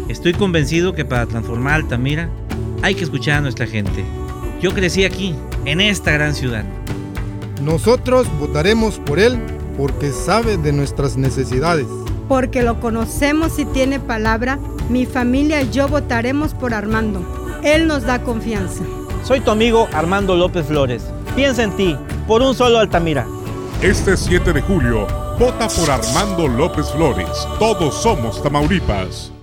Estoy convencido que para transformar Altamira hay que escuchar a nuestra gente. Yo crecí aquí, en esta gran ciudad. Nosotros votaremos por él porque sabe de nuestras necesidades. Porque lo conocemos y tiene palabra, mi familia y yo votaremos por Armando. Él nos da confianza. Soy tu amigo Armando López Flores. Piensa en ti, por un solo Altamira. Este 7 de julio, vota por Armando López Flores. Todos somos Tamaulipas.